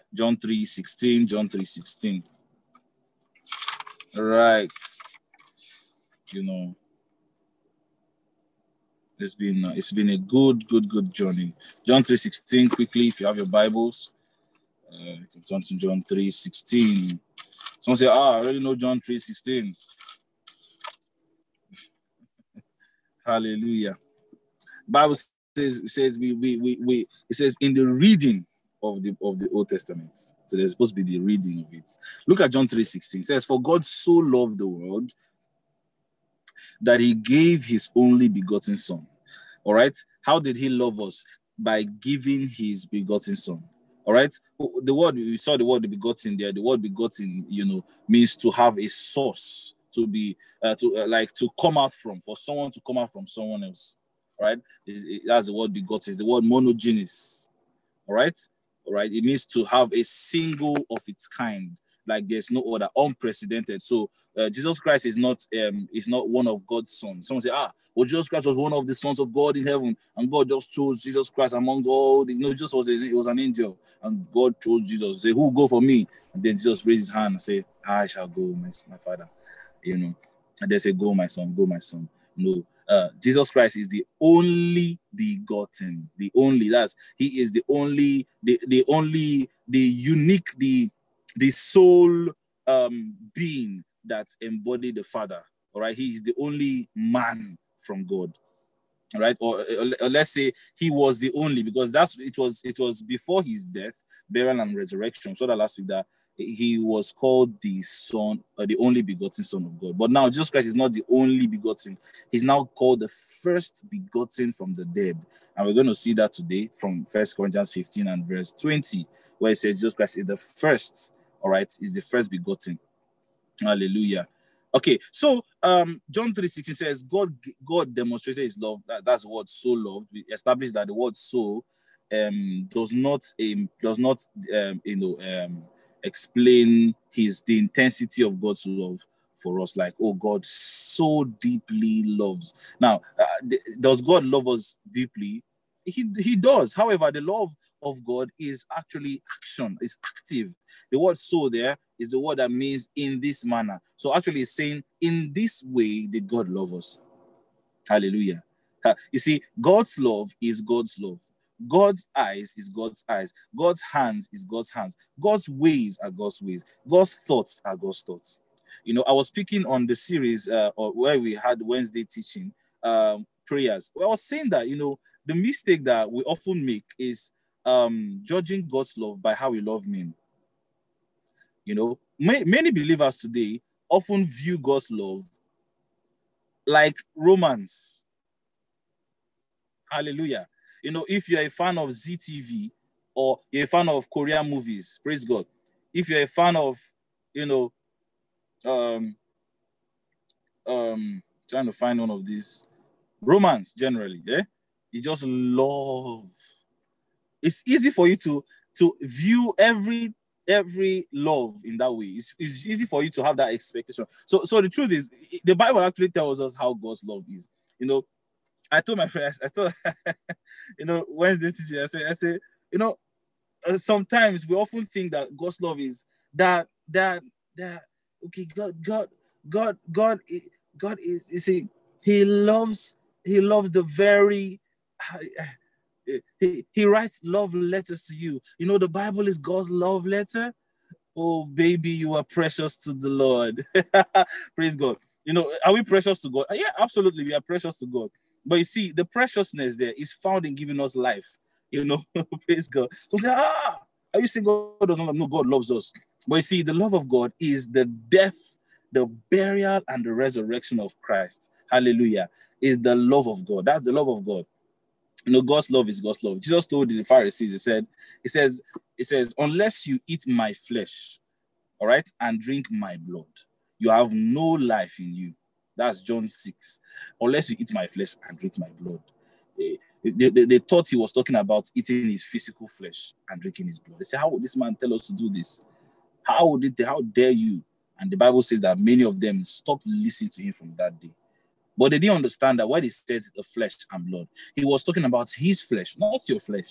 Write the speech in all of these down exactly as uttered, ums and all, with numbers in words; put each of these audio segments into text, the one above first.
John three sixteen, John three sixteen. All right. You know, it's been uh, it's been a good, good, good journey. John three sixteen, quickly, if you have your Bibles, uh, you can turn to John three sixteen. Someone say, ah, I already know John three sixteen. Hallelujah. Bible says, says we, we, we, we, it says in the reading of the of the Old Testament. So there's supposed to be the reading of it. Look at John three sixteen. It says, for God so loved the world that he gave his only begotten son. All right. How did he love us? By giving his begotten son. All right. The word, we saw the word begotten there. The word begotten, you know, means to have a source, to be, uh, to uh, like to come out from, for someone to come out from someone else. Right. It, it, that's the word begotten. It's the word monogenes. All right. All right. It means to have a single of its kind. Like there's no other, unprecedented. So uh, Jesus Christ is not um is not one of God's sons. Someone say, ah, well, Jesus Christ was one of the sons of God in heaven, and God just chose Jesus Christ amongst all the. You know, Jesus was a, it was an angel, and God chose Jesus. Say, who go for me? And then Jesus raised his hand and say, I shall go, my my Father. You know, and they say, go, my son, go, my son. No, uh, Jesus Christ is the only begotten, the only. That's he is the only, the the only, the unique, the the sole um, being that embodied the Father. All right, he is the only man from God. All right, or, or, or let's say he was the only, because that's it was it was before his death, burial, and resurrection. So that last week that he was called the son, or the only begotten Son of God. But now Jesus Christ is not the only begotten. He's now called the first begotten from the dead, and we're going to see that today from First Corinthians fifteen and verse twenty, where it says Jesus Christ is the first. All right, is the first begotten. Hallelujah. Okay, so um, John three sixteen says, God God demonstrated his love. That, that's the word so loved. We established that the word so um, does not um, does not um, you know um, explain his the intensity of God's love for us. Like, oh, God so deeply loves. Now, uh, does God love us deeply? He, he does. However, the love of God is actually action, it's active. The word so there is the word that means in this manner. So actually it's saying in this way did God love us. Hallelujah. You see, God's love is God's love. God's eyes is God's eyes. God's hands is God's hands. God's ways are God's ways. God's thoughts are God's thoughts. You know, I was speaking on the series uh, where we had Wednesday teaching um, prayers. Well, I was saying that, you know, the mistake that we often make is um, judging God's love by how we love men. You know, may, many believers today often view God's love like romance. Hallelujah. You know, if you're a fan of Z T V or you're a fan of Korean movies, praise God. If you're a fan of, you know, um, um, trying to find one of these, romance generally, yeah, you just love. It's easy for you to to view every every love in that way. It's, it's easy for you to have that expectation. So, so the truth is, the Bible actually tells us how God's love is. You know, I told my friends, I told, you know, Wednesday teaching, I say, I say, you know, uh, sometimes we often think that God's love is that, that, that, okay, God, God, God, God, God is, you see, he loves, he loves the very, uh, he, he writes love letters to you. You know, the Bible is God's love letter. Oh, baby, you are precious to the Lord. Praise God. You know, are we precious to God? Yeah, absolutely, we are precious to God. But you see, the preciousness there is found in giving us life. You know, praise God. So say, ah, are you saying God does not love? No, God loves us. But you see, the love of God is the death, the burial, and the resurrection of Christ. Hallelujah. Is the love of God. That's the love of God. You know, God's love is God's love. Jesus told the Pharisees, he said, he says, he says, unless you eat my flesh, all right, and drink my blood, you have no life in you. That's John six. Unless you eat my flesh and drink my blood. They, they, they, they thought he was talking about eating his physical flesh and drinking his blood. They said, how would this man tell us to do this? How would it, how dare you? And the Bible says that many of them stopped listening to him from that day. But they didn't understand that when he said the flesh and blood, he was talking about his flesh, not your flesh.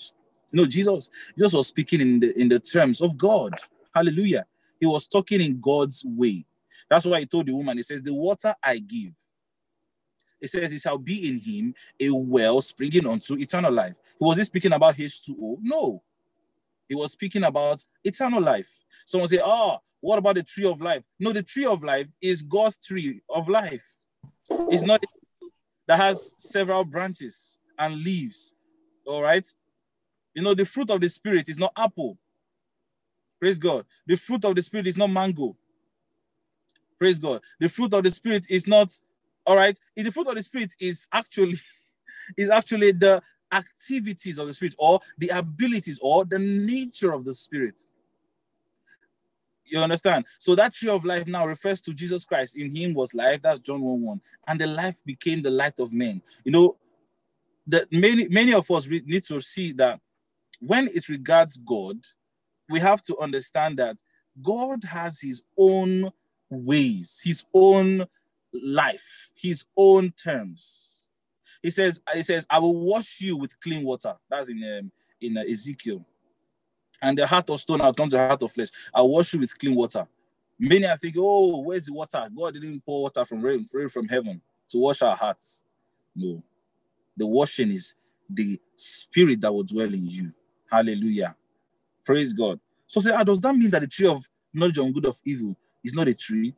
No, Jesus, Jesus was speaking in the in the terms of God. Hallelujah. He was talking in God's way. That's why he told the woman, he says, the water I give, it says, it shall be in him a well springing unto eternal life. Was he speaking about H two O? No. He was speaking about eternal life. Someone say, oh, what about the tree of life? No, the tree of life is God's tree of life. It's not that has several branches and leaves. All right. You know, the fruit of the Spirit is not apple. Praise God. The fruit of the Spirit is not mango. Praise God. The fruit of the Spirit is not, all right. The fruit of the Spirit is actually, is actually the activities of the Spirit, or the abilities, or the nature of the Spirit. You understand? So that tree of life now refers to Jesus Christ. In him was life. That's John one one. And the life became the light of men. You know, that many, many of us need to see that when it regards God, we have to understand that God has his own ways, his own life, his own terms. He says, he says, I will wash you with clean water. That's in, um, in uh, Ezekiel. And the heart of stone, I'll turn to the heart of flesh. I'll wash you with clean water. Many are thinking, oh, where's the water? God didn't pour water from rain, from heaven to wash our hearts. No. The washing is the Spirit that will dwell in you. Hallelujah. Praise God. So say, ah, does that mean that the tree of knowledge of good of evil is not a tree?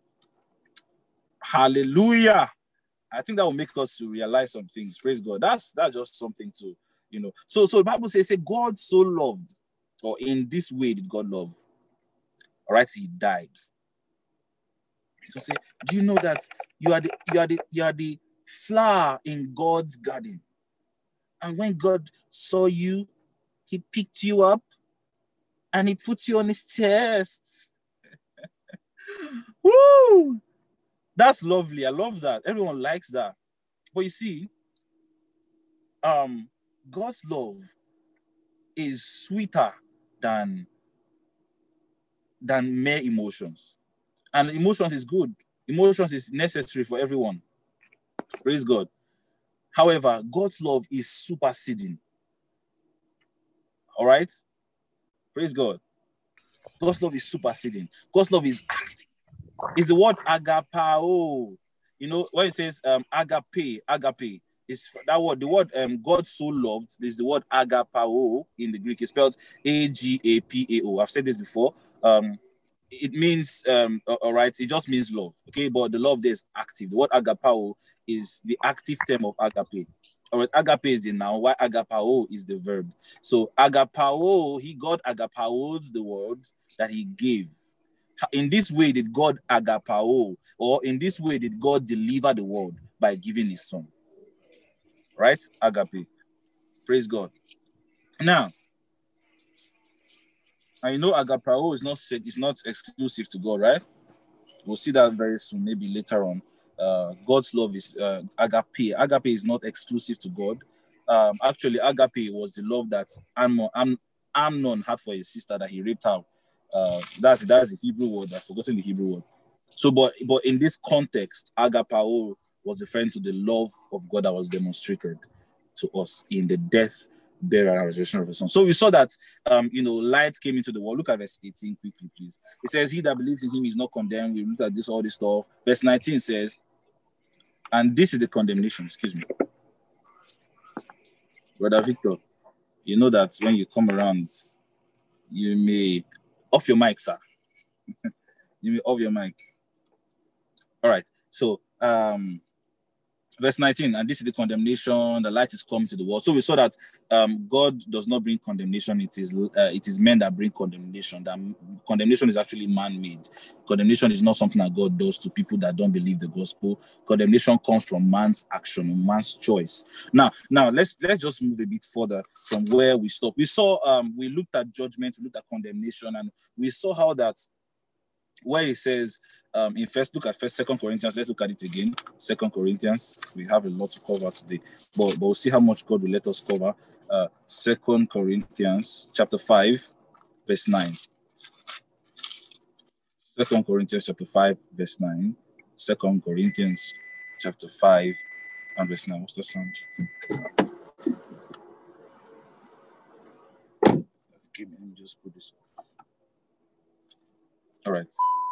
Hallelujah. I think that will make us to realize some things. Praise God. That's that's just something to, you know. So, so the Bible says, say, God so loved, or in this way did God love. All right, he died. So say, do you know that you are the you are the you are the flower in God's garden? And when God saw you, he picked you up and he put you on his chest. Woo! That's lovely. I love that. Everyone likes that. But you see, um, God's love is sweeter than, than mere emotions. And emotions is good. Emotions is necessary for everyone. Praise God. However, God's love is superseding. All right? Praise God. God's love is superseding. God's love is active. It's the word agapao. You know, when it says um, agape, agape, is that word, the word um, God so loved, there's the word agapao in the Greek. It's spelled A G A P A O. I've said this before. Um, it means, um, all right, it just means love, okay? But the love there is active. The word agapao is the active term of agape. All right, agape is the noun, while agapao is the verb. So agapao, he God agapaoed the word that he gave. In this way did God agapao, or in this way did God deliver the world by giving his son. Right? Agape. Praise God. Now, I know agapao is not is not exclusive to God, right? We'll see that very soon, maybe later on. Uh, God's love is uh, agape. Agape is not exclusive to God. Um, actually, agape was the love that Amnon, Am, Amnon had for his sister that he raped her. Uh, that's that's the Hebrew word. I've forgotten the Hebrew word. So, but but in this context, agapao was referring to the love of God that was demonstrated to us in the death, burial, and resurrection of his son. So we saw that, um, you know, light came into the world. Look at verse eighteen quickly, please. It says, he that believes in him is not condemned. We looked at this, all this stuff. Verse nineteen says, and this is the condemnation, excuse me. Brother Victor, you know that when you come around, you may off your mic, sir. You may off your mic. All right. So, um, verse nineteen, and this is the condemnation, the light is come to the world. So we saw that um, God does not bring condemnation, it is uh, it is men that bring condemnation. That condemnation is actually man-made. Condemnation is not something that God does to people that don't believe the gospel. Condemnation comes from man's action, man's choice. Now, now let's let's just move a bit further from where we stopped. We saw, um, we looked at judgment, we looked at condemnation, and we saw how that where it says um, in first, look at first, second Corinthians, let's look at it again. Second Corinthians, we have a lot to cover today, but, but we'll see how much God will let us cover. Uh, second Corinthians chapter five, verse nine. Second Corinthians chapter five, verse nine. Second Corinthians chapter five and verse nine. What's the sound? Okay, let me just put this off. All right.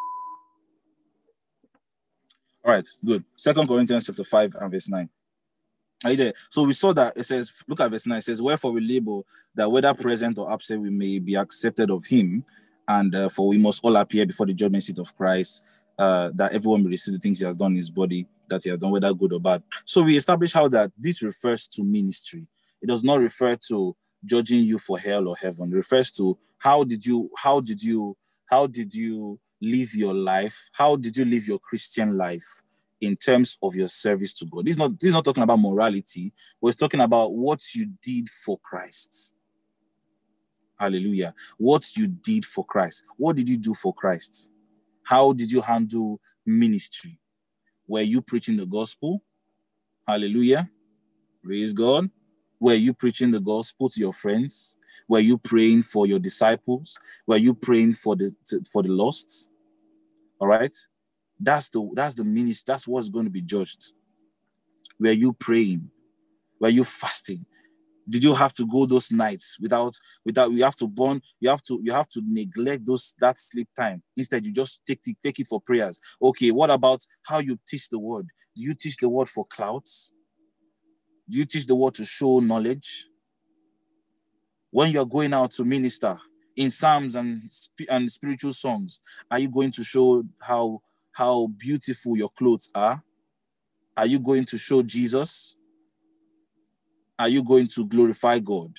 All right, good. Second Corinthians chapter five and verse nine. Are you there? So we saw that it says, look at verse nine. It says, wherefore we labor that whether present or absent, we may be accepted of him. And uh, for we must all appear before the judgment seat of Christ, uh, that everyone may receive the things he has done in his body, that he has done, whether good or bad. So we established how that this refers to ministry. It does not refer to judging you for hell or heaven. It refers to how did you, how did you, how did you live your life? How did you live your Christian life in terms of your service to God? This is not, this is not talking about morality, but it's talking about what you did for Christ. Hallelujah. What you did for Christ. What did you do for Christ? How did you handle ministry? Were you preaching the gospel? Hallelujah. Praise God. Were you preaching the gospel to your friends? Were you praying for your disciples? Were you praying for the for the lost? All right. That's the that's the ministry. That's what's going to be judged. Were you praying? Were you fasting? Did you have to go those nights without without you have to burn, you have to you have to neglect those that sleep time? Instead, you just take it, take it for prayers. Okay, what about how you teach the word? Do you teach the word for clouds? Do you teach the word to show knowledge? When you're going out to minister in psalms and, and spiritual songs, are you going to show how how beautiful your clothes are? Are you going to show Jesus? Are you going to glorify God?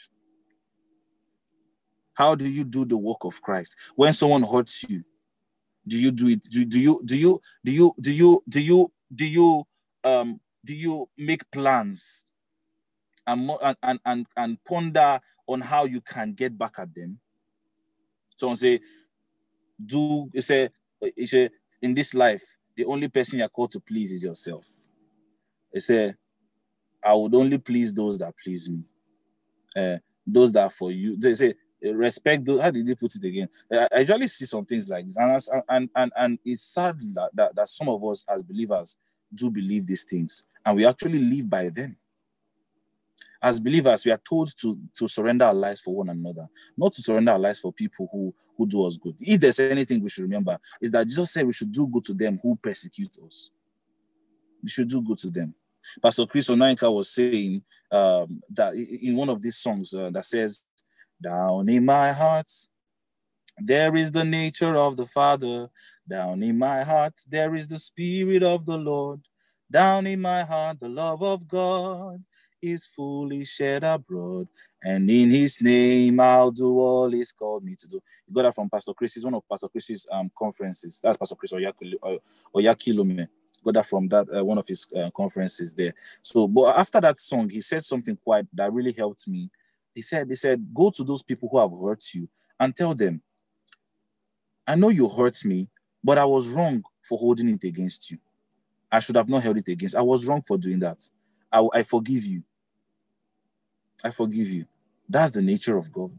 How do you do the work of Christ? When someone hurts you, do you do it? Do, do you do you do you do you do you do you um do you make plans and and and and ponder on how you can get back at them? Someone say, do you say, you say in this life, the only person you're called to please is yourself. They say, I would only please those that please me. Uh, those that are for you. They say, respect those. How did they put it again? I, I usually see some things like this. And, and, and, and it's sad that, that, that some of us as believers do believe these things. And we actually live by them. As believers, we are told to, to surrender our lives for one another, not to surrender our lives for people who, who do us good. If there's anything we should remember, is that Jesus said we should do good to them who persecute us. We should do good to them. Pastor Chris Onanka was saying um, that in one of these songs uh, that says, down in my heart, there is the nature of the Father. Down in my heart, there is the Spirit of the Lord. Down in my heart, the love of God is fully shed abroad. And in his name, I'll do all he's called me to do. You got that from Pastor Chris. It's one of Pastor Chris's um, conferences. That's Pastor Chris Oyakilome. Got that from that uh, one of his uh, conferences there. So, but after that song, he said something quite that really helped me. He said, he said, go to those people who have hurt you and tell them, I know you hurt me, but I was wrong for holding it against you. I should have not held it against. I was wrong for doing that. I, I forgive you. I forgive you. That's the nature of God.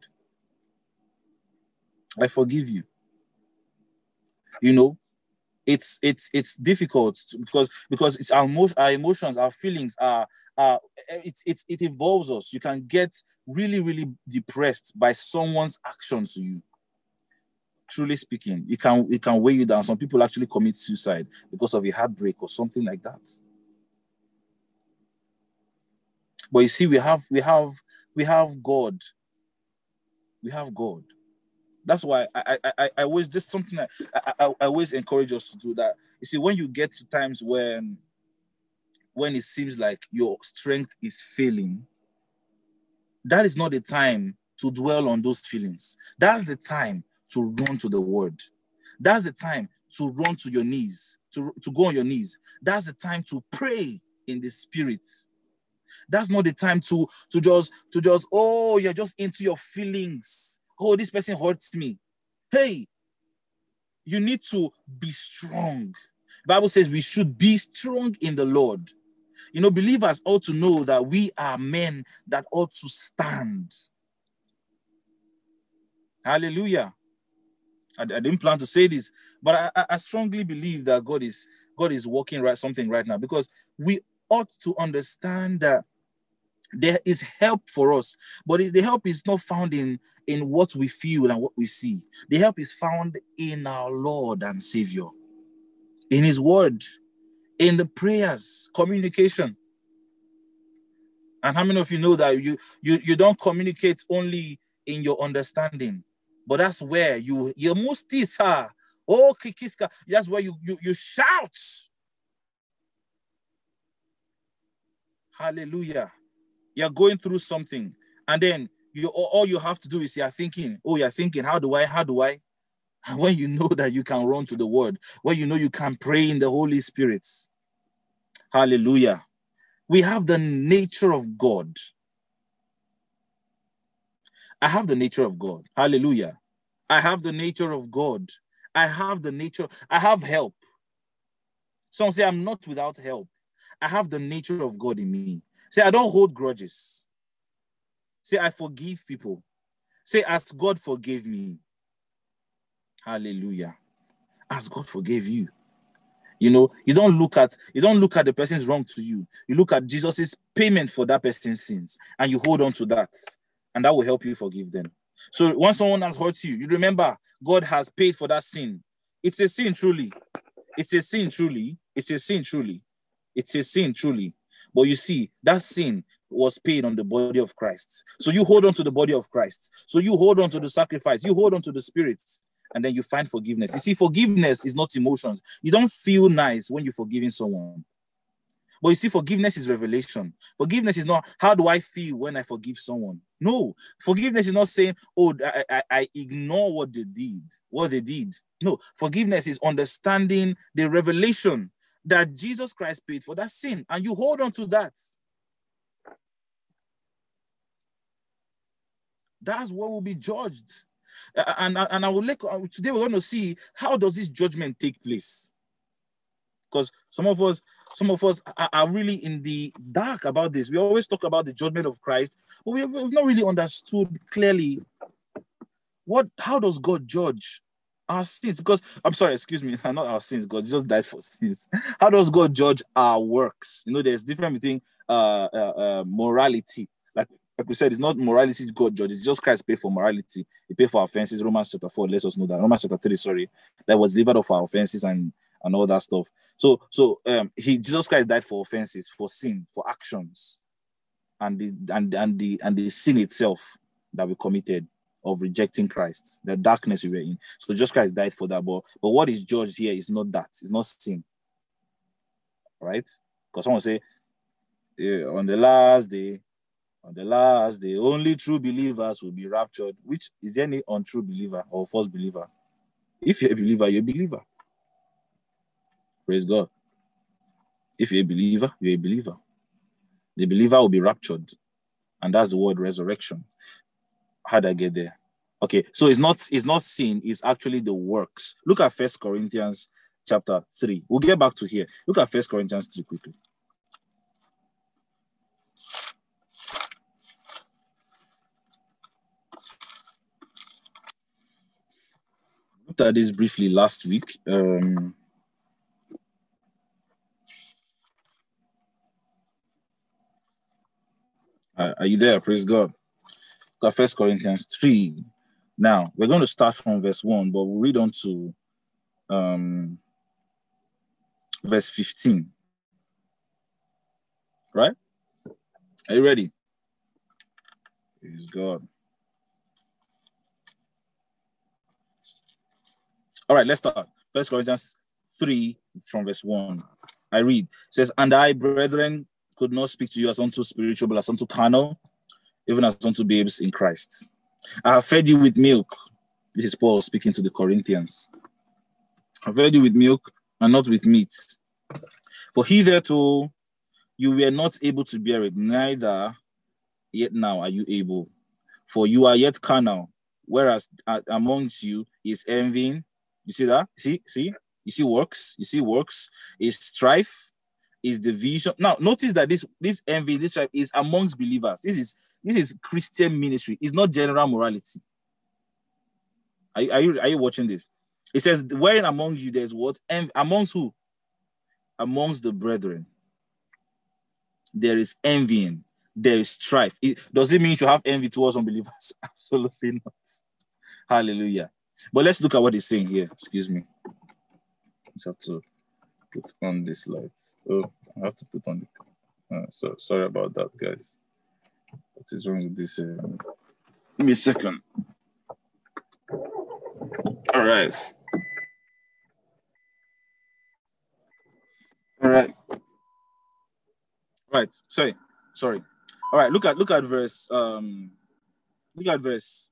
I forgive you. You know, it's it's it's difficult to, because because it's our, emo- our emotions, our feelings are are it, it it involves us. You can get really really depressed by someone's actions to you. Truly speaking, it can it can weigh you down. Some people actually commit suicide because of a heartbreak or something like that. But you see, we have we have we have God. We have God. That's why I I I, I always just something I, I I always encourage us to do that. You see, when you get to times when when it seems like your strength is failing, that is not the time to dwell on those feelings. That's the time to run to the word. That's the time to run to your knees, to, to go on your knees. That's the time to pray in the spirit. That's not the time to, to just, to just, oh, you're just into your feelings. Oh, this person hurts me. Hey, you need to be strong. The Bible says we should be strong in the Lord. You know, believers ought to know that we are men that ought to stand. Hallelujah. I, I didn't plan to say this, but I, I strongly believe that God is God is working right something right now, because we ought to understand that There is help for us, but the help is not found in, in what we feel and what we see. The help is found in our Lord and Savior, in his word, in the prayers, communication. And how many of you know that you, you, you don't communicate only in your understanding, but that's where you, you mustisa, oh, kikiska, that's where you, you, you shout. Hallelujah. You're going through something, and then you all you have to do is you're thinking, oh, you're thinking, how do I, how do I? And when you know that you can run to the word, when you know you can pray in the Holy Spirit. Hallelujah. We have the nature of God. I have the nature of God. Hallelujah. I have the nature of God. I have the nature, I have help. Some say I'm not without help. I have the nature of God in me. Say, I don't hold grudges. Say, I forgive people. Say, as God forgave me. Hallelujah. As God forgave you. You know, you don't look at, you don't look at the person's wrong to you. You look at Jesus's payment for that person's sins, and you hold on to that, and that will help you forgive them. So once someone has hurt you, you remember God has paid for that sin. It's a sin truly. It's a sin truly. It's a sin truly. It's a sin truly. But you see, that sin was paid on the body of Christ. So you hold on to the body of Christ. So you hold on to the sacrifice. You hold on to the Spirit. And then you find forgiveness. You see, forgiveness is not emotions. You don't feel nice when you're forgiving someone. But you see, forgiveness is revelation. Forgiveness is not, how do I feel when I forgive someone? No. Forgiveness is not saying, oh, I, I, I ignore what they did, what they did. No. Forgiveness is understanding the revelation that Jesus Christ paid for that sin, and you hold on to that. That's what will be judged. Uh, and, and I will look, uh, today we're going to see how does this judgment take place. Because some of us, some of us are, are really in the dark about this. We always talk about the judgment of Christ, but we have, we've not really understood clearly what, how does God judge our sins? Because, I'm sorry, excuse me, not our sins, God just died for sins. How does God judge our works? You know, there's difference between uh, uh, uh, morality. Like, like we said, it's not morality God judges. Jesus Christ paid for morality. He paid for our offenses. Romans chapter four lets us know that. Romans chapter three, sorry, that was delivered of our offenses and, and all that stuff. So, so um, he Jesus Christ died for offenses, for sin, for actions, and the and, and the and the sin itself that we committed of rejecting Christ, the darkness we were in. So Jesus Christ died for that. But, but what is judged here is not that. It's not sin. Right? Because someone say, yeah, on the last day, on the last day, only true believers will be raptured. Which is there any untrue believer or false believer? If you're a believer, you're a believer. Praise God. If you're a believer, you're a believer. The believer will be raptured. And that's the word resurrection. How did I get there? Okay, so it's not it's not sin, it's actually the works. Look at First Corinthians chapter three. We'll get back to here. Look at First Corinthians three quickly. Looked at this briefly last week. Um, are you there? Praise God. Look at First Corinthians three. Now, we're going to start from verse one, but we'll read on to um, verse fifteen. Right? Are you ready? Praise God. All right, let's start. First Corinthians three from verse one. I read. It says, and I, brethren, could not speak to you as unto spiritual, but as unto carnal, even as unto babes in Christ. I have fed you with milk. This is Paul speaking to the Corinthians. I have fed you with milk and not with meat. For hitherto you were not able to bear it, neither yet now are you able. For you are yet carnal, whereas amongst you is envying. You see that? See, see, you see works. You see works. Is strife, is division. Now, notice that this this envy, this strife is amongst believers. This is this is Christian ministry. It's not general morality. Are, are you are you watching this? It says, wherein among you there's what? Envy. Amongst who? Amongst the brethren. There is envying. there is strife. It, does it mean you should have envy towards unbelievers? Absolutely not. Hallelujah. But let's look at what he's saying here. Excuse me. I just have to put on this light. Oh, I have to put on the... Uh, so, sorry about that, guys. What is wrong with this? Uh, give me a second. All right. All right. Right. Sorry. Sorry. All right. Look at look at verse um look at verse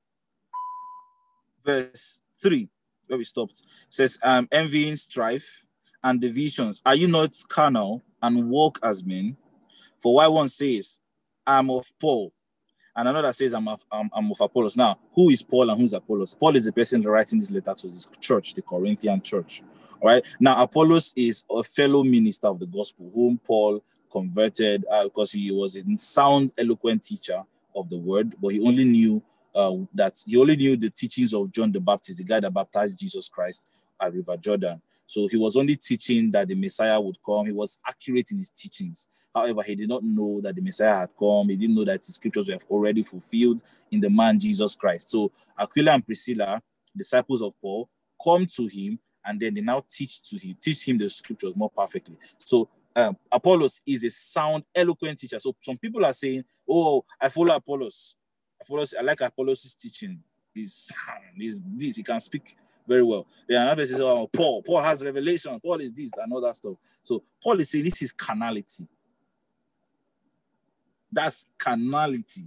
verse three where we stopped. It says um envying, strife, and divisions. Are you not carnal and walk as men? For why one says, I'm of Paul, and another says, I'm of, I'm, I'm of Apollos. Now, who is Paul and who is Apollos? Paul is the person writing this letter to this church, the Corinthian church. All right. Now, Apollos is a fellow minister of the gospel whom Paul converted uh, because he was a sound, eloquent teacher of the word, but he only knew uh, that he only knew the teachings of John the Baptist, the guy that baptized Jesus Christ at River Jordan. So he was only teaching that the Messiah would come. He was accurate in his teachings. However, he did not know that the Messiah had come. He didn't know that the scriptures were already fulfilled in the man Jesus Christ. So Aquila and Priscilla, disciples of Paul, come to him, and then they now teach to him, teach him the scriptures more perfectly. So um, Apollos is a sound, eloquent teacher. So some people are saying, "Oh, I follow Apollos. I follow. I like Apollos' teaching. He's sound. He's this. He can speak very well." Then another person says, "Oh, Paul. Paul has revelation. Paul is this and all that stuff." So Paul is saying this is carnality. That's carnality.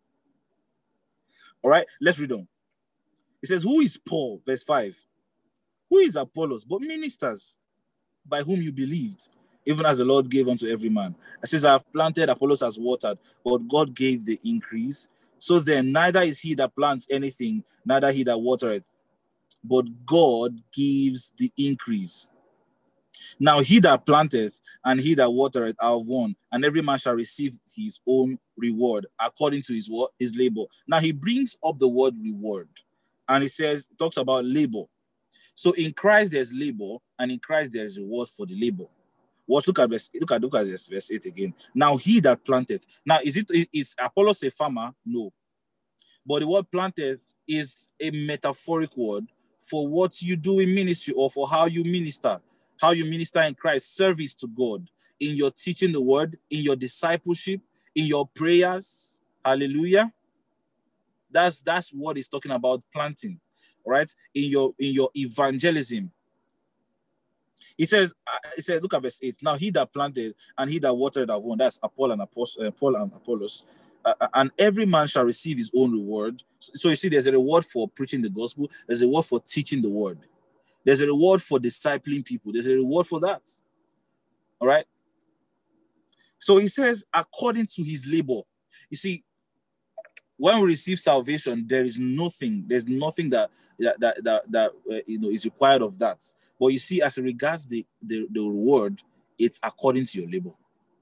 All right, let's read on. It says, "Who is Paul?" Verse five. "Who is Apollos? But ministers by whom you believed, even as the Lord gave unto every man. It says, I have planted, Apollos has watered, but God gave the increase. So then, neither is he that plants anything, neither he that watereth, but God gives the increase. Now he that planteth and he that watereth are of one, and every man shall receive his own reward according to his what? His labor." Now he brings up the word reward, and he says, it talks about labor. So in Christ there's labor, and in Christ there's reward for the labor. What look at verse look at look at this, verse eight again. Now he that planted. Now is it is Apollos a farmer? No. But the word planted is a metaphoric word for what you do in ministry, or for how you minister, how you minister in Christ, service to God, in your teaching the word, in your discipleship, in your prayers. Hallelujah. That's that's what he's talking about, planting. Right? In your in your evangelism. He says, he said, look at verse eight. Now he that planted and he that watered are one. That's Paul and Apollos, uh, Paul and Apollos. Uh, and every man shall receive his own reward. So, so you see, there's a reward for preaching the gospel. There's a reward for teaching the word. There's a reward for discipling people. There's a reward for that. All right. So he says, according to his labor. You see, when we receive salvation, there is nothing, there's nothing that that that that, that uh, you know is required of that. But you see, as regards the, the, the reward, it's according to your labor.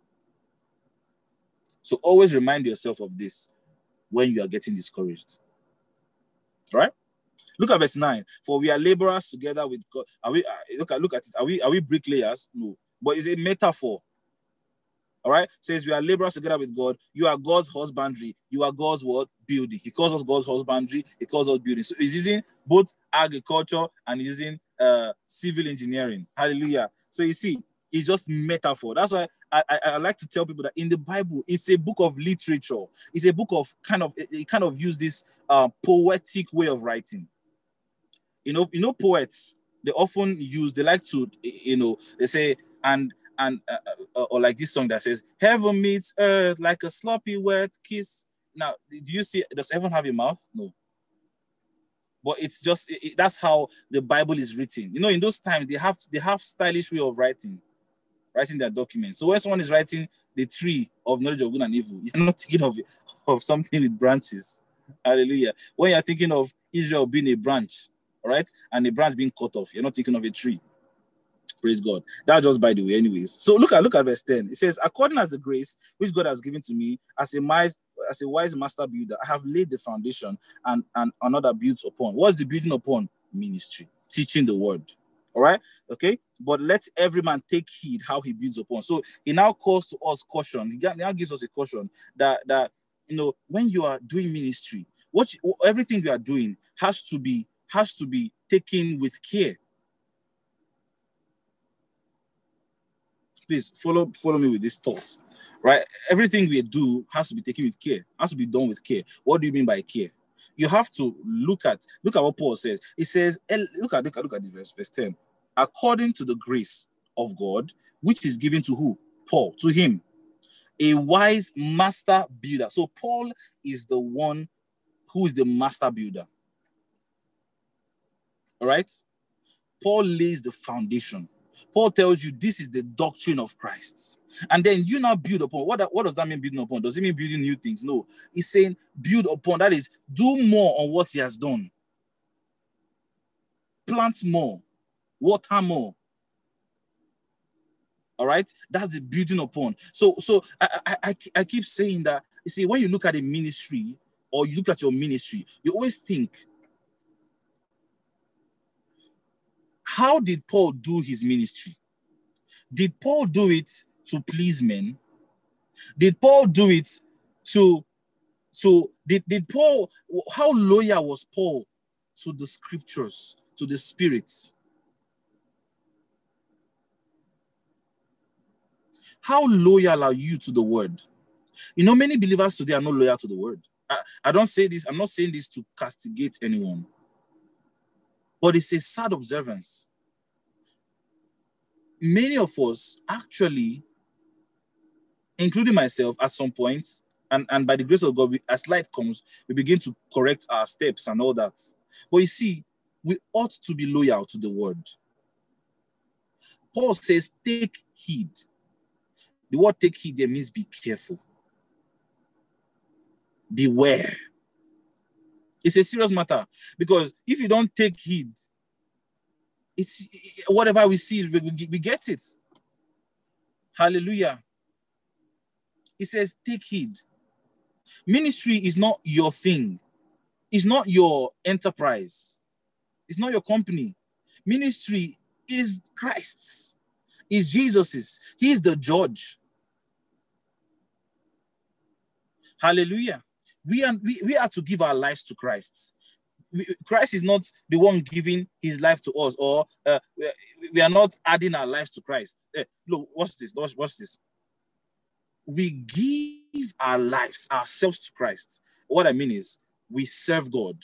So always remind yourself of this when you are getting discouraged. All right? Look at verse nine. For we are laborers together with God. Are we look at look at it? Are we are we bricklayers? No, but it's a metaphor. All right, it says we are laborers together with God. You are God's husbandry. You are God's what? Building. He calls us God's husbandry. He calls us building. So he's using both agriculture and using uh, civil engineering. Hallelujah. So you see, it's just metaphor. That's why I, I, I like to tell people that in the Bible, it's a book of literature. It's a book of kind of it kind of use this uh, poetic way of writing. You know, you know, poets, they often use, they like to, you know, they say, and and uh, uh, or like this song that says, heaven meets earth like a sloppy wet kiss. Now, do you see, does heaven have a mouth? No. But it's just, it, it, that's how the Bible is written. You know, in those times, they have they have stylish way of writing, writing their documents. So when someone is writing the tree of knowledge of good and evil, you're not thinking of, of something with branches. Hallelujah. When you're thinking of Israel being a branch, all right, and a branch being cut off, you're not thinking of a tree. Praise God. That's just by the way, anyways. So look at look at verse ten. It says, according as the grace which God has given to me, as a wise as a wise master builder, I have laid the foundation, and, and another builds upon. What's the building upon? Ministry, teaching the word. All right, okay. But let every man take heed how he builds upon. So he now calls to us caution. He now gives us a caution that that you know when you are doing ministry, what you, everything you are doing has to be has to be taken with care. Please follow follow me with this thought, right? Everything we do has to be taken with care, has to be done with care. What do you mean by care? You have to look at look at what Paul says. He says, look at look at look at the verse, verse ten. According to the grace of God, which is given to who? Paul, to him, a wise master builder. So Paul is the one who is the master builder. All right? Paul lays the foundation. Paul tells you this is the doctrine of Christ. And then you now build upon. What, what does that mean, building upon? Does it mean building new things? No. He's saying build upon. That is, do more on what he has done. Plant more. Water more. All right? That's the building upon. So, so I, I, I keep saying that, you see, when you look at a ministry or you look at your ministry, you always think, how did Paul do his ministry? Did Paul do it to please men? Did Paul do it to, to did, did Paul, how loyal was Paul to the scriptures, to the spirits? How loyal are you to the word? You know, many believers today are not loyal to the word. I, I don't say this, I'm not saying this to castigate anyone, but it's a sad observance. Many of us actually, including myself at some point, and, and by the grace of God, we, as light comes, we begin to correct our steps and all that. But you see, we ought to be loyal to the word. Paul says, take heed. The word take heed there means be careful. Beware. It's a serious matter, because if you don't take heed, it's whatever we see, we, we get it. Hallelujah. He says, take heed. Ministry is not your thing. It's not your enterprise. It's not your company. Ministry is Christ's. Is Jesus's. He is the judge. Hallelujah. We are, we, we are to give our lives to Christ. We, Christ is not the one giving his life to us, or uh, we are not adding our lives to Christ. Hey, look, watch this. Watch, watch this. We give our lives, ourselves to Christ. What I mean is, we serve God.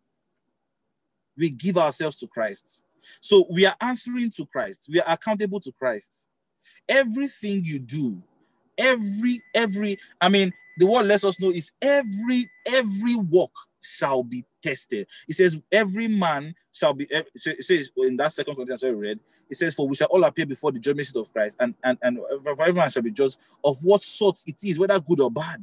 We give ourselves to Christ. So we are answering to Christ. We are accountable to Christ. Everything you do, every, every, I mean, the word lets us know is every, every work shall be tested. It says, every man shall be, it says in that second Corinthians I read, it says, for we shall all appear before the judgment seat of Christ, and, and, and every man shall be judged of what sort it is, whether good or bad.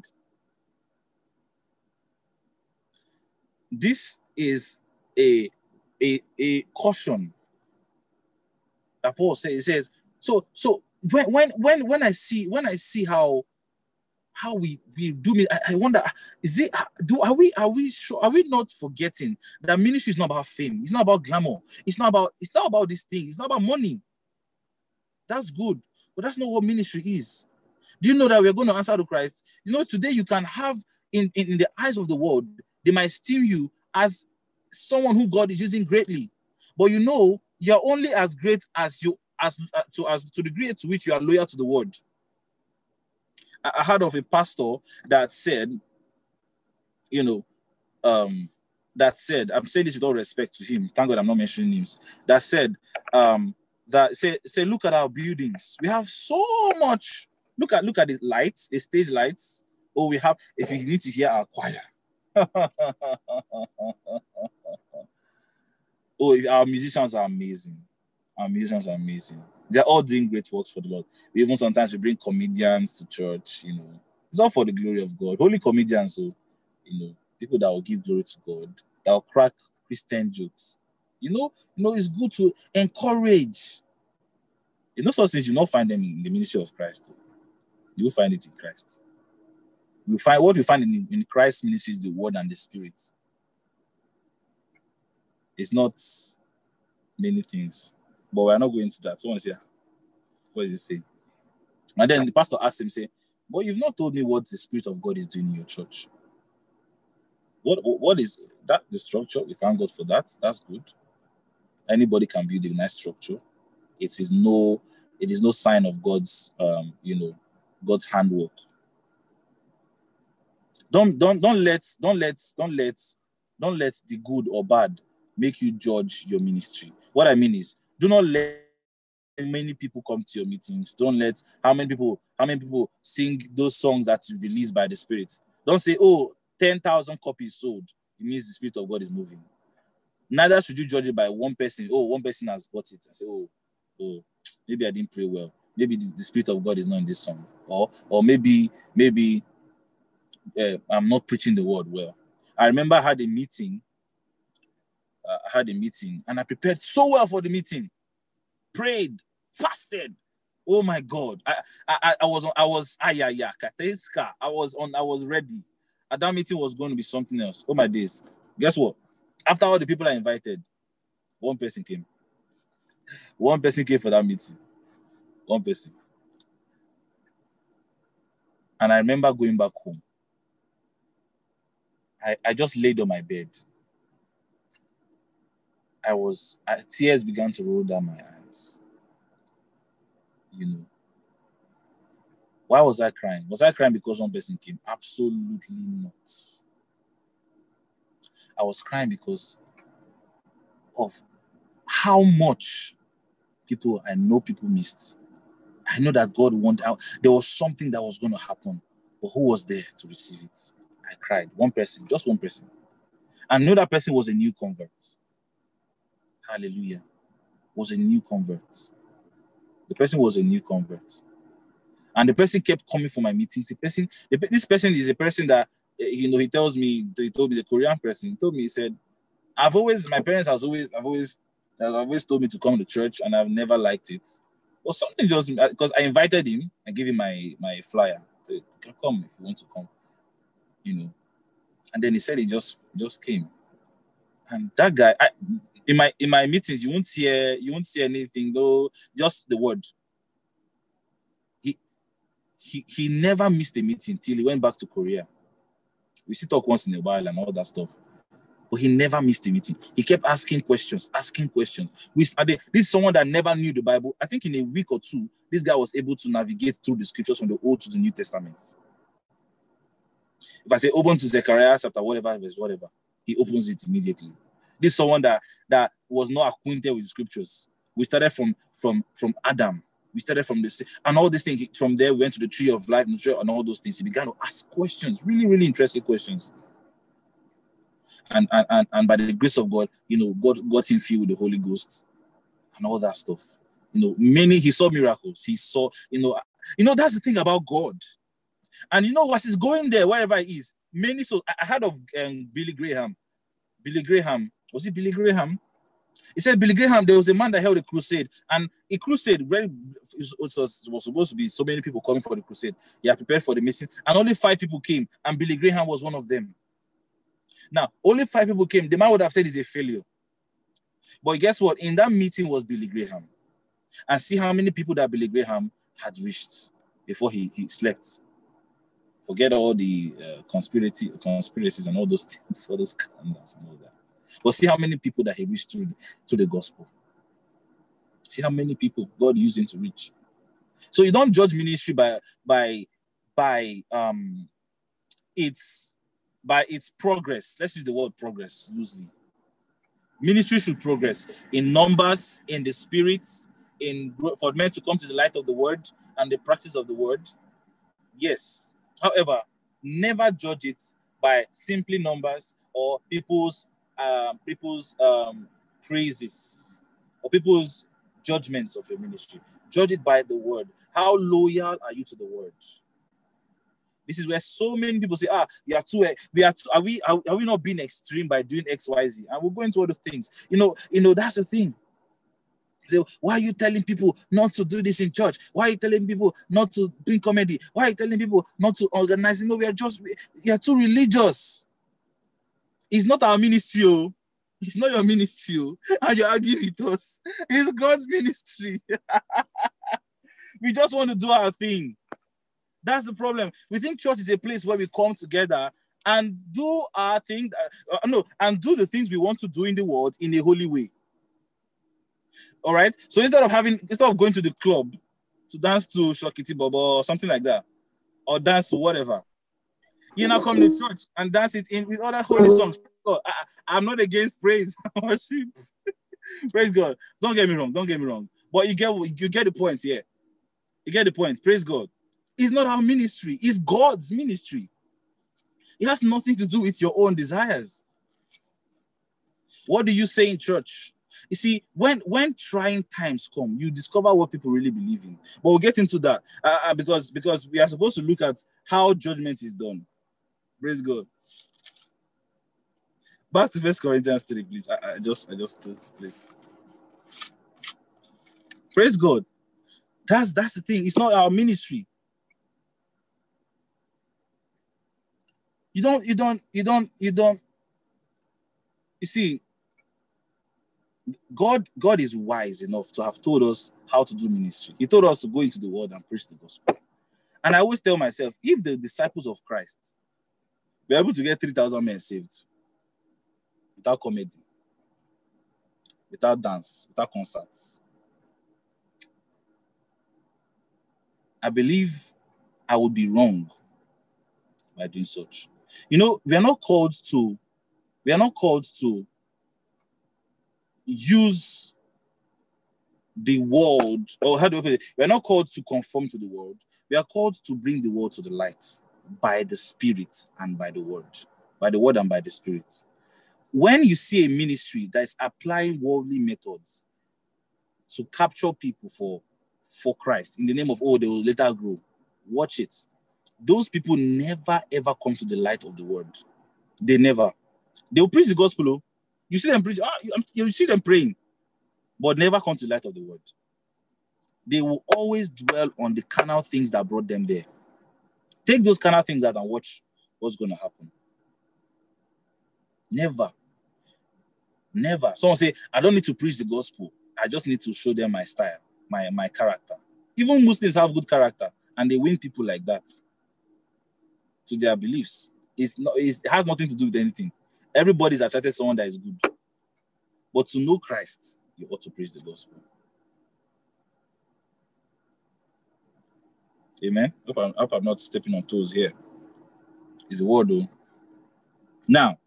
This is a, a, a caution that Paul says. It says, so, so when, when, when, when I see, when I see how, how we, we do it, I, I wonder, is it, do, are we, are we sure, are we not forgetting that ministry is not about fame? It's not about glamour. It's not about, it's not about this thing. It's not about money. That's good, but that's not what ministry is. Do you know that we're going to answer to Christ? You know, today you can have, in, in, in the eyes of the world, they might esteem you as someone who God is using greatly. But you know, you're only as great as you, as uh, to, as to the degree to which you are loyal to the word. I, I heard of a pastor that said, you know, um, that said, I'm saying this with all respect to him, thank God I'm not mentioning names, that said, um, that say, say, look at our buildings. We have so much. Look at, look at the lights, the stage lights. Oh, we have, if you need to hear our choir. Oh, our musicians are amazing. Our musicians are amazing. They're all doing great works for the Lord. We even sometimes we bring comedians to church, you know. It's all for the glory of God. Holy comedians, so, you know, people that will give glory to God, that will crack Christian jokes. You know, you know, it's good to encourage. You know, such things you not find them in the ministry of Christ. You will find it in Christ. You find what you find in, in Christ's ministry is the word and the spirit. It's not many things. But we're not going to that. So I want to say, what is he saying? And then the pastor asked him, say, but you've not told me what the Spirit of God is doing in your church. What what is that? The structure? We thank God for that. That's good. Anybody can build a nice structure. It is no, it is no sign of God's, um, you know, God's handwork. Don't don't don't let don't let don't let don't let the good or bad make you judge your ministry. What I mean is, do not let many people come to your meetings. Don't let how many people how many people sing those songs that you release by the Spirit. Don't say, oh, ten thousand copies sold. It means the Spirit of God is moving. Neither should you judge it by one person. Oh, one person has bought it. And say, oh, oh, maybe I didn't pray well. Maybe the, the Spirit of God is not in this song. Or, or maybe, maybe uh, I'm not preaching the word well. I remember I had a meeting. Uh, I had a meeting, and I prepared so well for the meeting. Prayed, fasted. Oh my God! I, I, I was on. I was. Ah, yeah, yeah. I was on. I was ready. And that meeting was going to be something else. Oh my days! Guess what? After all the people I invited, one person came. One person came for that meeting. One person. And I remember going back home. I, I just laid on my bed. I was, I, tears began to roll down my eyes. You know. Why was I crying? Was I crying because one person came? Absolutely not. I was crying because of how much people, I know people missed. I know that God wanted out. There was something that was going to happen, but who was there to receive it? I cried. One person, just one person. I know that person was a new convert. Hallelujah. Was a new convert. The person was a new convert. And the person kept coming for my meetings. The person, the, this person is a person that, you know, he tells me, he told me, the Korean person, he told me, he said, I've always, my parents has always, I've always, I've always told me to come to church, and I've never liked it. Or something just, because I invited him, I gave him my, my flyer. I said, you can come if you want to come, you know. And then he said he just, just came. And that guy, I, in my in my meetings, you won't hear, you won't see anything though, just the word. He he he never missed a meeting till he went back to Korea. We still talk once in a while and all that stuff. But he never missed a meeting. He kept asking questions, asking questions. We started, this is someone that never knew the Bible. I think in a week or two, this guy was able to navigate through the scriptures from the Old to the New Testament. If I say open to Zechariah chapter whatever, verse whatever, he opens it immediately. This is someone that, that was not acquainted with the scriptures. We started from, from, from Adam. We started from this, and all these things. From there, we went to the tree of life, and all those things. He began to ask questions, really, really interesting questions. And, and, and, and by the grace of God, you know, God got him filled with the Holy Ghost and all that stuff. You know, many, he saw miracles. He saw, you know, you know, that's the thing about God. And you know, as he's going there, wherever he is, many, so I heard of um, Billy Graham. Billy Graham, was it Billy Graham? He said Billy Graham, there was a man that held a crusade, and a crusade, very, it was, was, was supposed to be so many people coming for the crusade. He had prepared for the mission, and only five people came, and Billy Graham was one of them. Now, only five people came. The man would have said it's a failure. But guess what? In that meeting was Billy Graham. And see how many people that Billy Graham had reached before he, he slept. Forget all the uh, conspiracy, conspiracies and all those things, all those scandals and all that. But see how many people that he reached through, through the gospel. See how many people God used him to reach. So you don't judge ministry by by by um its by its progress. Let's use the word progress loosely. Ministry should progress in numbers, in the spirit, in for men to come to the light of the word and the practice of the word. Yes. However, never judge it by simply numbers or people's uh, people's um, praises or people's judgments of your ministry. Judge it by the word. How loyal are you to the word? This is where so many people say, ah, we are too, we are, too, are we, are, are we not being extreme by doing X, Y, Z? And we'll go into all those things. You know, you know, that's the thing. So why are you telling people not to do this in church? Why are you telling people not to bring comedy? Why are you telling people not to organize? You know, we are just, we are too religious. It's not our ministry. Oh. It's not your ministry, oh, and you're arguing with us. It's God's ministry. We just want to do our thing. That's the problem. We think church is a place where we come together and do our thing, uh, no, and do the things we want to do in the world in a holy way. All right. So instead of having, instead of going to the club to dance to Shokiti Bobo or something like that, or dance to whatever, you now come to church and dance it in with other holy songs. Oh, I, I'm not against praise worship. Praise God. Don't get me wrong. Don't get me wrong. But you get you get the point here. You get the point. Praise God. It's not our ministry. It's God's ministry. It has nothing to do with your own desires. What do you say in church? You see, when, when trying times come, you discover what people really believe in. But we'll get into that uh, because, because we are supposed to look at how judgment is done. Praise God. Back to First Corinthians three, please. I, I just I just closed the place. Praise God. That's that's the thing. It's not our ministry. You don't, you don't, you don't, you don't. You see, God, God is wise enough to have told us how to do ministry. He told us to go into the world and preach the gospel. And I always tell myself, if the disciples of Christ were able to get three thousand men saved without comedy, without dance, without concerts, I believe I would be wrong by doing such. You know, we are not called to, we are not called to use the world, or how do I put it? We are not called to conform to the world. We are called to bring the world to the light by the Spirit and by the word, by the word and by the Spirit. When you see a ministry that is applying worldly methods to capture people for, for Christ in the name of, oh, they will later grow, watch it. Those people never ever come to the light of the word. They never. They will preach the gospel. Oh. You see them preach, ah, you, you see them praying, but never come to the light of the word. They will always dwell on the carnal things that brought them there. Take those carnal things out and watch what's going to happen. Never. Never. Someone say, I don't need to preach the gospel. I just need to show them my style, my, my character. Even Muslims have good character, and they win people like that to their beliefs. It's not, it's, it has nothing to do with anything. Everybody's attracted to someone that is good. But to know Christ, you ought to preach the gospel. Amen. I hope I'm, I hope I'm not stepping on toes here. It's a word, though. Now,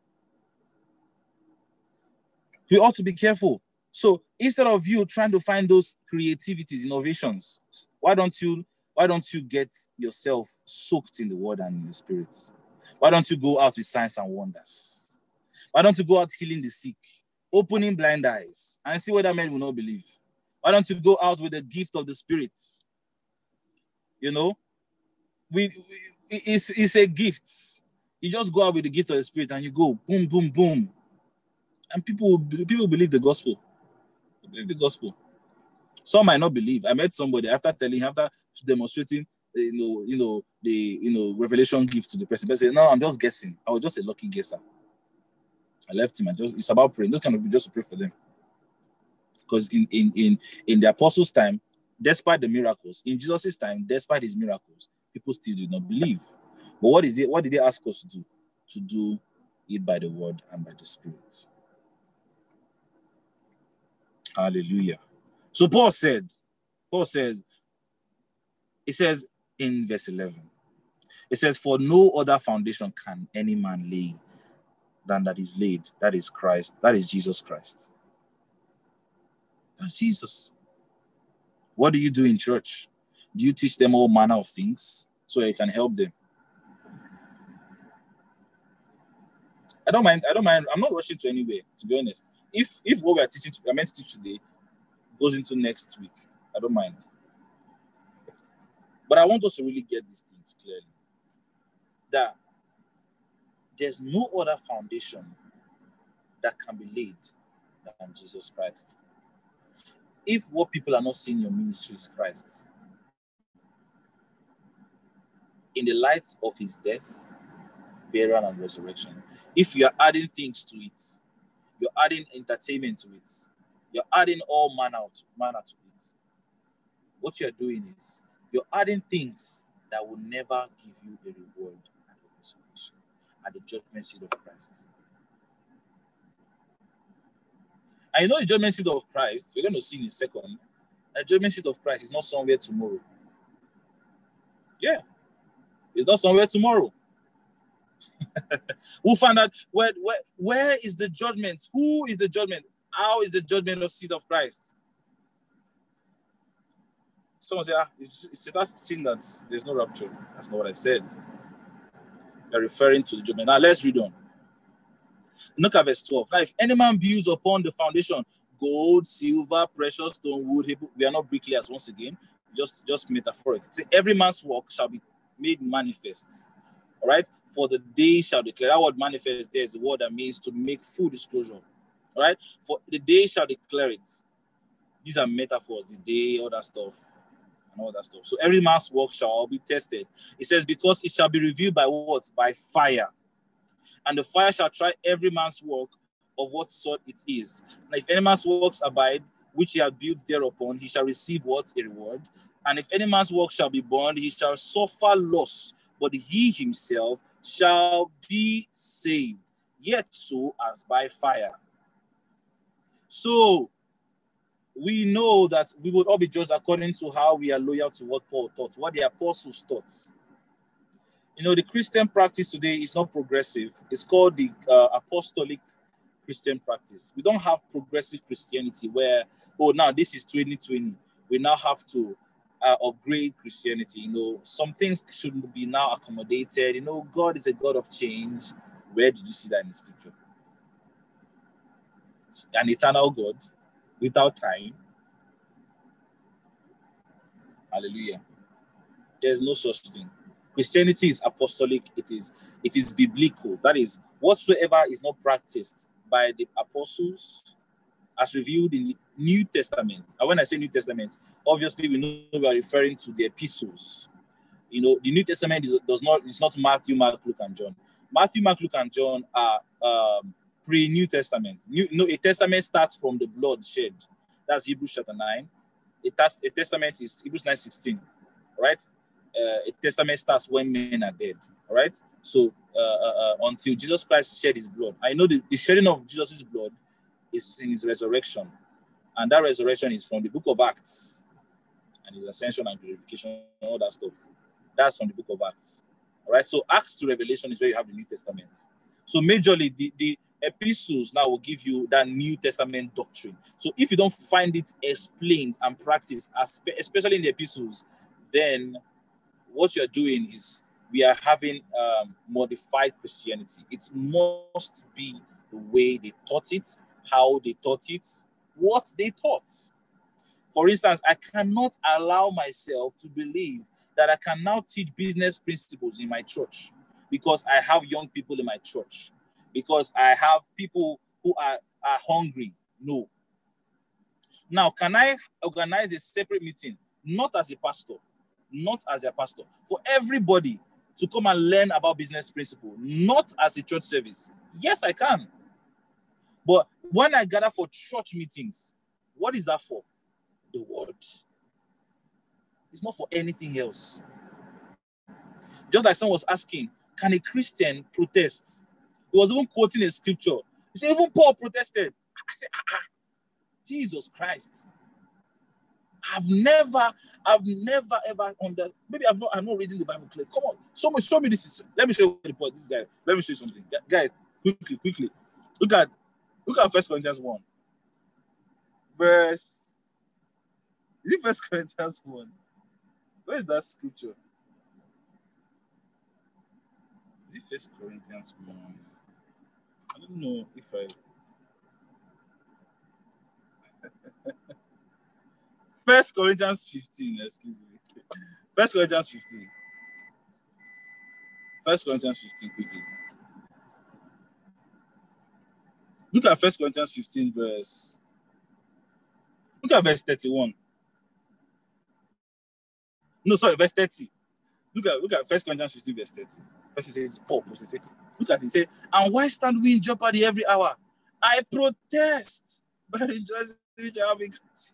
we ought to be careful. So instead of you trying to find those creativities, innovations, why don't you why don't you get yourself soaked in the word and in the Spirit? Why don't you go out with signs and wonders? Why don't you go out healing the sick, opening blind eyes, and see whether men will not believe? Why don't you go out with the gift of the Spirit? You know, we, we it's, it's a gift. You just go out with the gift of the Spirit and you go boom, boom, boom. And people, people believe the gospel. They believe the gospel. Some might not believe. I met somebody after telling, after demonstrating, you know, you know, the you know revelation gift to the person. They say, "No, I'm just guessing. I was just a lucky guesser." I left him. I just it's about praying. Those kind of people, just to pray for them. Because in in in in the apostles' time, despite the miracles, in Jesus' time, despite his miracles, people still did not believe. But what is it? What did they ask us to do? To do it by the word and by the Spirit. Hallelujah. So Paul said, Paul says, it says in verse eleven, it says, for no other foundation can any man lay than that is laid. That is Christ. That is Jesus Christ. That's Jesus. What do you do in church? Do you teach them all manner of things so you can help them? I don't mind. I don't mind. I'm not rushing to anywhere, to be honest. If if what we are teaching, we are meant to teach today, goes into next week, I don't mind. But I want us to really get these things clearly. That there's no other foundation that can be laid than Jesus Christ. If what people are not seeing in your ministry is Christ, in the light of his death, burial, and resurrection, if you are adding things to it, You're adding entertainment to it. You're adding all manner, to, manner to it. What you're doing is you're adding things that will never give you a reward at the resurrection, at the judgment seat of Christ. And you know the judgment seat of Christ, we're going to see in a second, the judgment seat of Christ is not somewhere tomorrow. Yeah. It's not somewhere tomorrow. We'll find out where, where, where is the judgment? Who is the judgment? How is the judgment of seat of Christ? Someone say, ah, it's, it's that's teaching that there's no rapture. That's not what I said. They're referring to the judgment. Now let's read on. Look at verse twelve. Now, if any man builds upon the foundation, gold, silver, precious stone, wood, we are not bricklayers once again, just, just metaphoric. Say, every man's work shall be made manifest. All right? For the day shall declare. That word manifest there is the word that means to make full disclosure. All right? For the day shall declare it. These are metaphors, the day, all that stuff, and all that stuff. So every man's work shall be tested. It says, because it shall be reviewed by what? By fire. And the fire shall try every man's work of what sort it is. And if any man's works abide, which he hath built thereupon, he shall receive what? A reward. And if any man's work shall be burned, he shall suffer loss, but he himself shall be saved, yet so as by fire. So we know that we would all be judged according to how we are loyal to what Paul taught, what the apostles taught. You know, the Christian practice today is not progressive. It's called the uh, apostolic Christian practice. We don't have progressive Christianity where, oh, now this is twenty twenty. We now have to uh, upgrade Christianity. You know, some things shouldn't be now accommodated. You know, God is a God of change. Where did you see that in the scripture? An eternal God without time. Hallelujah. There's no such thing. Christianity is apostolic. It is, it is biblical. That is, whatsoever is not practiced by the apostles as revealed in the New Testament. And when I say New Testament, obviously we know we are referring to the epistles. You know, the New Testament is, does not, it's not Matthew, Mark, Luke, and John. Matthew, Mark, Luke, and John are um, pre-New Testament. New, no, a testament starts from the blood shed. That's Hebrews chapter nine. A, tas- a testament is Hebrews nine sixteen. Right? Uh, a testament starts when men are dead. All right? So uh, uh, uh, until Jesus Christ shed his blood. I know the, the shedding of Jesus' blood is in his resurrection. And that resurrection is from the book of Acts. And his ascension and glorification, all that stuff. That's from the book of Acts. All right? So Acts to Revelation is where you have the New Testament. So majorly, the, the epistles now will give you that New Testament doctrine. So if you don't find it explained and practiced, especially in the epistles, then what you're doing is we are having um, modified Christianity. It must be the way they taught it, how they taught it, what they taught. For instance, I cannot allow myself to believe that I can now teach business principles in my church because I have young people in my church, because I have people who are, are hungry. No. Now, can I organize a separate meeting, not as a pastor, not as a pastor, for everybody to come and learn about business principle, not as a church service? Yes, I can. But when I gather for church meetings, what is that for? The word. It's not for anything else. Just like someone was asking, can a Christian protest? He was even quoting a scripture. He said, even Paul protested. I said, ah, ah, Jesus Christ. I've never, I've never ever understood. Maybe I've not, I'm not reading the Bible clearly. Come on, show me, show me this. Let me show you the point. This guy. Let me show you something, guys. Quickly, quickly. Look at, look at First Corinthians one, verse. Is it First Corinthians one? Where is that scripture? Is it First Corinthians one? I don't know if I. First Corinthians fifteen, excuse me. First Corinthians fifteen. First Corinthians fifteen, quickly. Look at First Corinthians fifteen, verse. Look at verse thirty-one. No, sorry, verse thirty. Look at look at First Corinthians fifteen, verse thirty. First he says, Paul, he says, look at it, he says, and why stand we in jeopardy every hour? I protest by rejoicing which I have in Christ.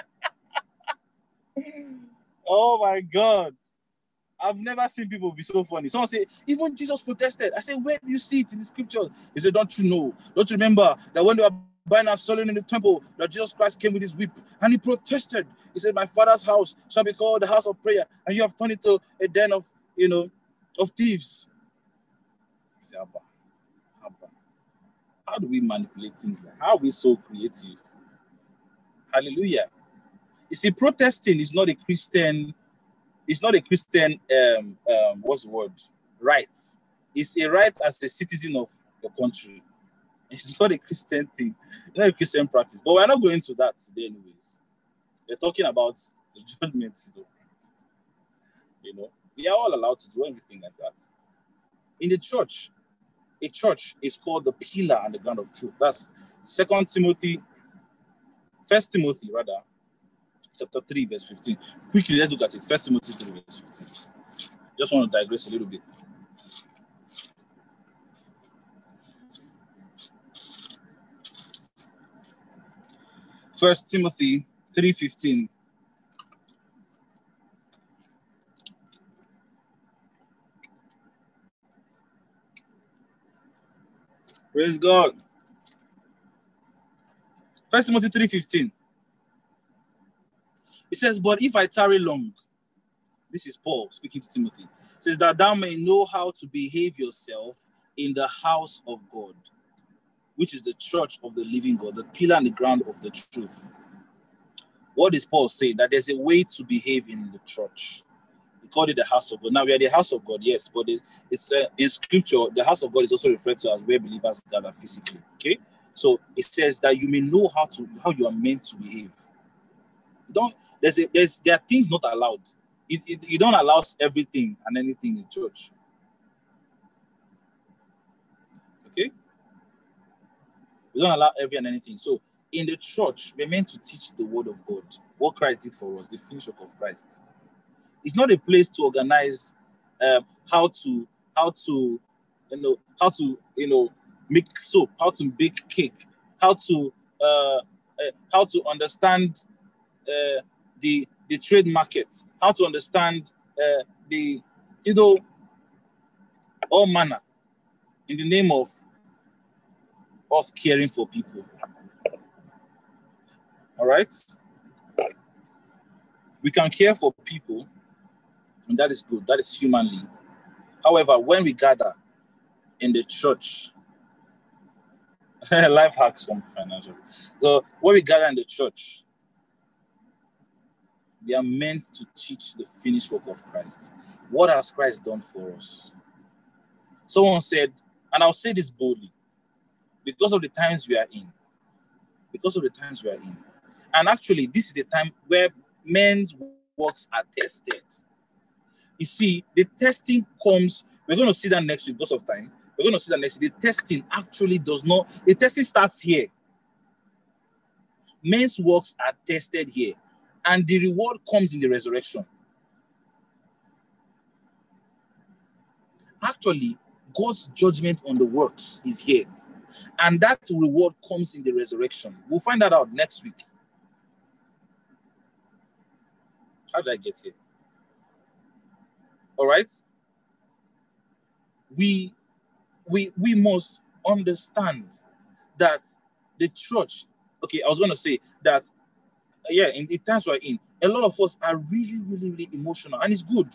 Oh my God. I've never seen people be so funny. Someone say, even Jesus protested. I say, where do you see it in the scriptures? He said, don't you know? Don't you remember that when they were buying and selling in the temple, that Jesus Christ came with his whip and he protested. He said, my father's house shall be called the house of prayer, and you have turned it to a den of, you know, of thieves. I say, Abba, Abba. How do we manipulate things like that? How are we so creative? Hallelujah. You see, protesting is not a Christian, it's not a Christian, um, um, what's the word? Right. It's a right as a citizen of your country. It's not a Christian thing. It's not a Christian practice. But we're not going to that today anyways. We're talking about the judgment seat of Christ. You know, we are all allowed to do everything like that. In the church, a church is called the pillar and the ground of truth. That's Second Timothy, First Timothy rather, chapter three, verse fifteen. Quickly, let's look at it. First Timothy three, verse fifteen. Just want to digress a little bit. First Timothy three fifteen. Praise God. First Timothy three fifteen. It says, but if I tarry long, this is Paul speaking to Timothy, it says that thou may know how to behave yourself in the house of God, which is the church of the living God, the pillar and the ground of the truth. What does Paul say? That there's a way to behave in the church. We call it the house of God. Now we are the house of God, yes, but it's, it's uh, in scripture, the house of God is also referred to as where believers gather physically. Okay, so it says that you may know how to how you are meant to behave. You don't there's a, there's there are things not allowed. It, it, you don't allow everything and anything in church. Okay, you don't allow every and anything. So in the church, we're meant to teach the word of God, what Christ did for us, the finished work of Christ. It's not a place to organize um, how to how to you know how to you know make soap, how to bake cake, how to uh, uh, how to understand uh, the the trade market, how to understand uh, the you know all manner in the name of us caring for people. All right, we can care for people, and that is good. That is humanly. However, when we gather in the church, life hacks from financial. So when we gather in the church, we are meant to teach the finished work of Christ. What has Christ done for us? Someone said, and I'll say this boldly, because of the times we are in, because of the times we are in, and actually this is the time where men's works are tested. You see, the testing comes, we're going to see that next week because of time. We're going to see that next week. The testing actually does not, the testing starts here. Men's works are tested here, and the reward comes in the resurrection. Actually, God's judgment on the works is here, and that reward comes in the resurrection. We'll find that out next week. How did I get here? All right. We, we, we must understand that the church, okay, I was going to say that, uh, yeah, in the times we're in, a lot of us are really, really, really emotional, and it's good.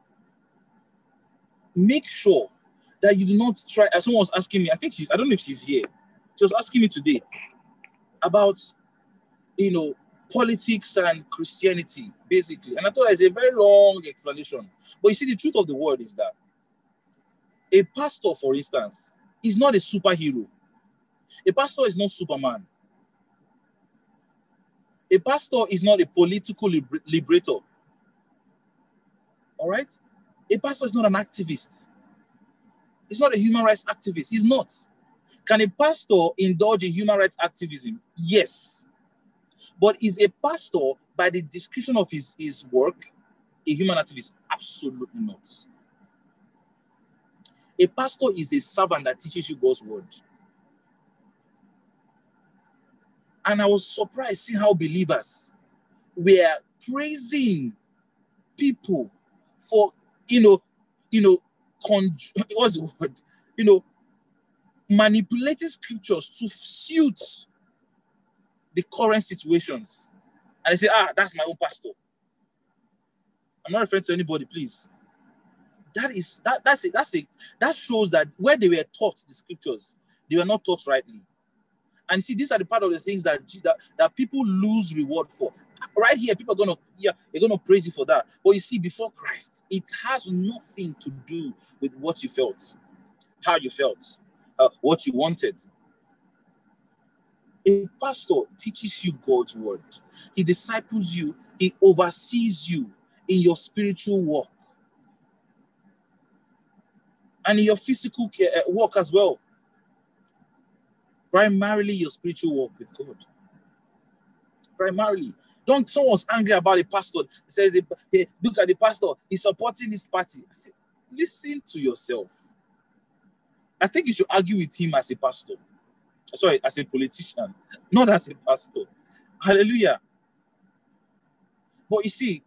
Make sure that you do not try, as someone was asking me, I think she's, I don't know if she's here, she was asking me today about, you know, politics and Christianity, basically. And I thought it's a very long explanation. But you see, the truth of the word is that a pastor, for instance, is not a superhero. A pastor is not Superman. A pastor is not a political liber- liberator. All right? A pastor is not an activist. He's not a human rights activist. He's not. Can a pastor indulge in human rights activism? Yes. But is a pastor, by the description of his, his work, a human activist? Absolutely not. A pastor is a servant that teaches you God's word. And I was surprised seeing how believers were praising people for, you know, you know, con- what's the word? You know, manipulating scriptures to suit the current situations. And they say, ah, that's my own pastor. I'm not referring to anybody, please. That is that that's it. That's it. That shows that where they were taught the scriptures, they were not taught rightly. And see, these are the part of the things that that, that people lose reward for. Right here, people are gonna yeah, they're gonna praise you for that. But you see, before Christ, it has nothing to do with what you felt, how you felt, uh, what you wanted. A pastor teaches you God's word. He disciples you. He oversees you in your spiritual walk and in your physical care, uh, work as well. Primarily your spiritual walk with God. Primarily. Don't someone's angry about a pastor. He says, hey, look at the pastor. He's supporting this party. I say, listen to yourself. I think you should argue with him as a pastor. Sorry, as a politician, not as a pastor. Hallelujah. But you see,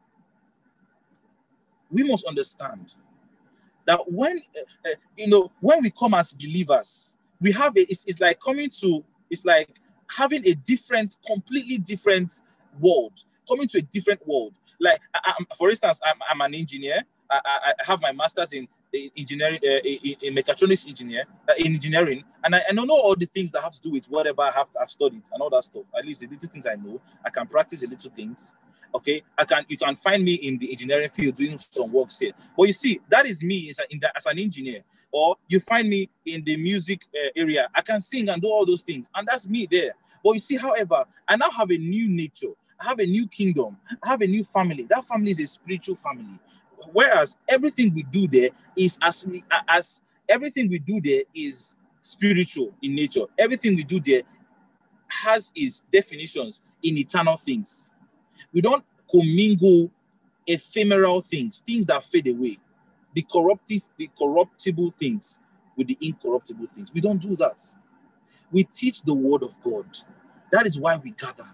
we must understand that when uh, uh, you know when we come as believers, we have a it's, it's like coming to it's like having a different, completely different world, coming to a different world. Like, I, I, for instance, I'm, I'm an engineer. I, I, I have my master's in engineering, uh, in, in mechatronics engineer, uh, in engineering, and I, I don't know all the things that have to do with whatever I have to have studied and all that stuff. At least the little things I know, I can practice the little things. Okay, I can you can find me in the engineering field doing some works here. But you see, that is me as, a, in the, as an engineer. Or you find me in the music uh, area. I can sing and do all those things, and that's me there. But you see, however, I now have a new nature. I have a new kingdom. I have a new family. That family is a spiritual family. Whereas everything we do there is as we as everything we do there is spiritual in nature. Everything we do there has its definitions in eternal things. We don't commingle ephemeral things, things that fade away, the corruptive, the corruptible things with the incorruptible things. We don't do that. We teach the word of God. That is why we gather.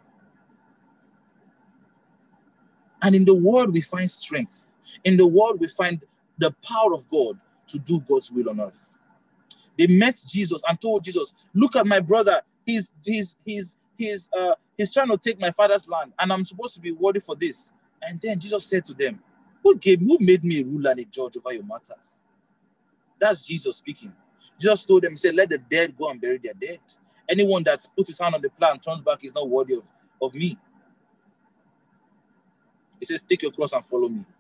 And in the word, we find strength. In the word, we find the power of God to do God's will on earth. They met Jesus and told Jesus, look at my brother. He's, he's, he's, he's, uh, he's trying to take my father's land, and I'm supposed to be worthy for this. And then Jesus said to them, who gave, who made me a ruler and a judge over your matters? That's Jesus speaking. Jesus told them, he said, let the dead go and bury their dead. Anyone that puts his hand on the plow and turns back is not worthy of, of me. He says, take your cross and follow me.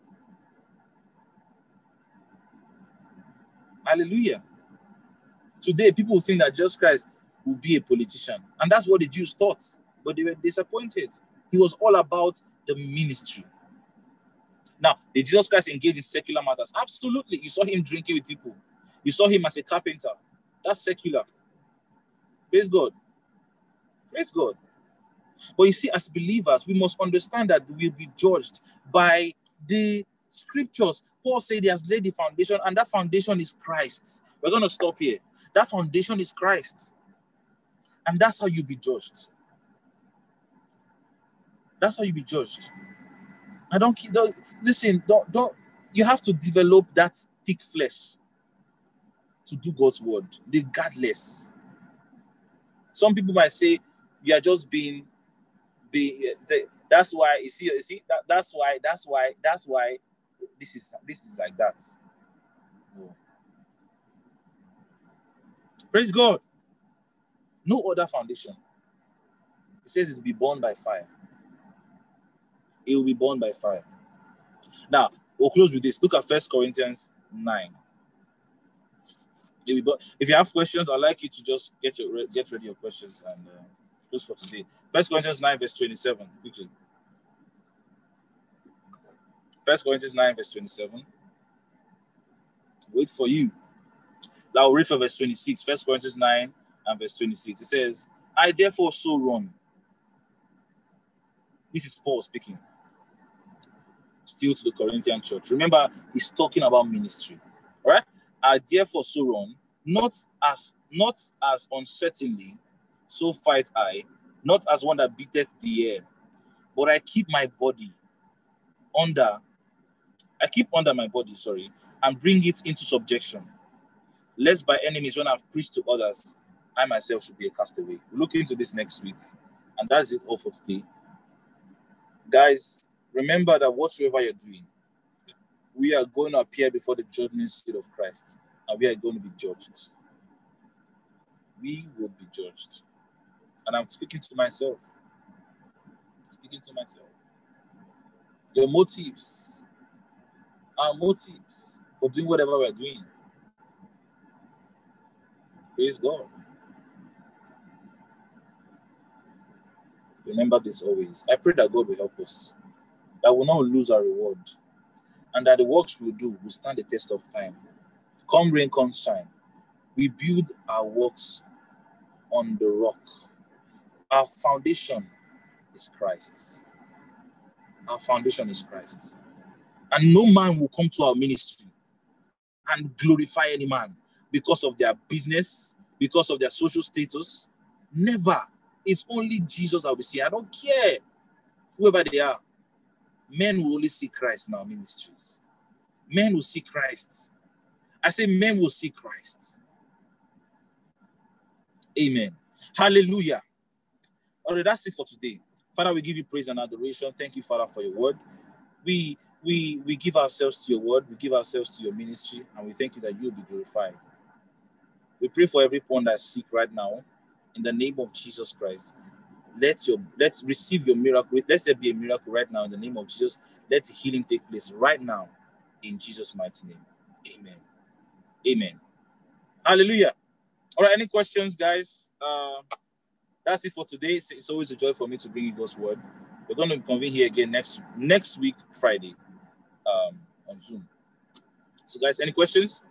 Hallelujah. Today, people think that Jesus Christ will be a politician. And that's what the Jews thought. But they were disappointed. He was all about the ministry. Now, did Jesus Christ engage in secular matters? Absolutely. You saw him drinking with people. You saw him as a carpenter. That's secular. Praise God. Praise God. But you see, as believers, we must understand that we'll be judged by the scriptures. Paul said he has laid the foundation, and that foundation is Christ. We're going to stop here. That foundation is Christ. And that's how you be judged. That's how you be judged. I don't, don't listen, don't, don't, you have to develop that thick flesh to do God's word, regardless. Some people might say you are just being, be that's why you see, you see that, that's why, that's why, that's why this is this is like that. No. Praise God. No other foundation. It says it will be born by fire. It will be born by fire. Now, we'll close with this. Look at First Corinthians nine. If you have questions, I'd like you to just get your get ready your questions and uh, close for today. First Corinthians nine, verse twenty-seven, quickly. First Corinthians nine, verse twenty-seven. Wait for you. Now I'll read for verse twenty-six. First Corinthians nine and verse twenty-six. It says, I therefore so run. This is Paul speaking. Still to the Corinthian church. Remember, he's talking about ministry. All right? I therefore so run, not as not as uncertainly, so fight I, not as one that beateth the air, but I keep my body under, I keep under my body, sorry, and bring it into subjection, lest by enemies, when I've preached to others, I myself should be a castaway. We'll look into this next week, and that's it all for today. Guys, remember that whatsoever you're doing, we are going to appear before the judgment seat of Christ, and we are going to be judged. We will be judged. And I'm speaking to myself. Speaking to myself. Your motives, our motives for doing whatever we're doing. Praise God. Remember this always. I pray that God will help us, that we'll not lose our reward, and that the works we'll do will stand the test of time. Come rain, come shine. We build our works on the rock. Our foundation is Christ. Our foundation is Christ. And no man will come to our ministry and glorify any man because of their business, because of their social status. Never. It's only Jesus that will see. I don't care whoever they are. Men will only see Christ in our ministries. Men will see Christ. I say men will see Christ. Amen. Hallelujah. All right, that's it for today. Father, we give you praise and adoration. Thank you, Father, for your word. We we we give ourselves to your word. We give ourselves to your ministry, and we thank you that you'll be glorified. We pray for everyone that's sick right now. In the name of Jesus Christ, let your let's receive your miracle. Let there be a miracle right now in the name of Jesus. Let the healing take place right now in Jesus' mighty name. Amen. Amen. Hallelujah. All right, any questions, guys? Uh, that's it for today. It's, it's always a joy for me to bring you God's word. We're going to convene here again next next week, Friday, um, on Zoom. So, guys, any questions?